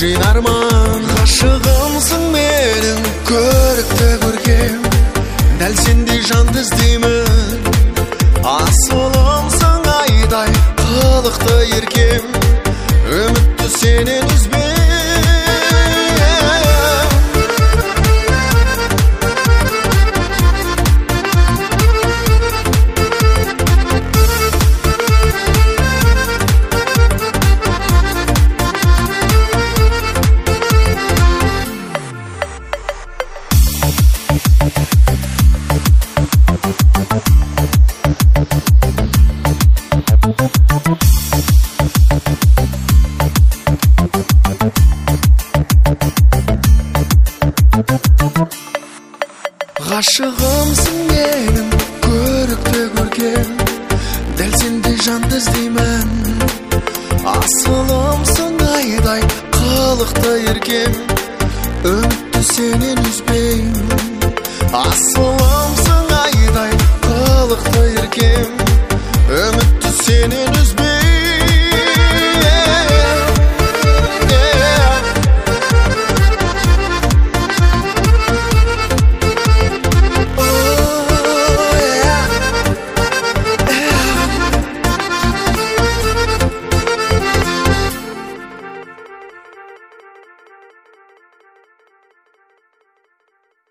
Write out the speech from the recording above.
жинарман. Ғашығымсың менің көрікті көркем, дәл сендей жанды іздеймін. Асылымсың айдай қылықты еркем, үмітті сенен үзбеймін. Ғашығымсың менің көрікті көркем, дәл сендей жанды іздеймін. Асылымсың айдай қылықты еркем, үмітті сенен үзбеймін. Асылымсың айдай қылықты еркем, үмітті сенен үзбеймін.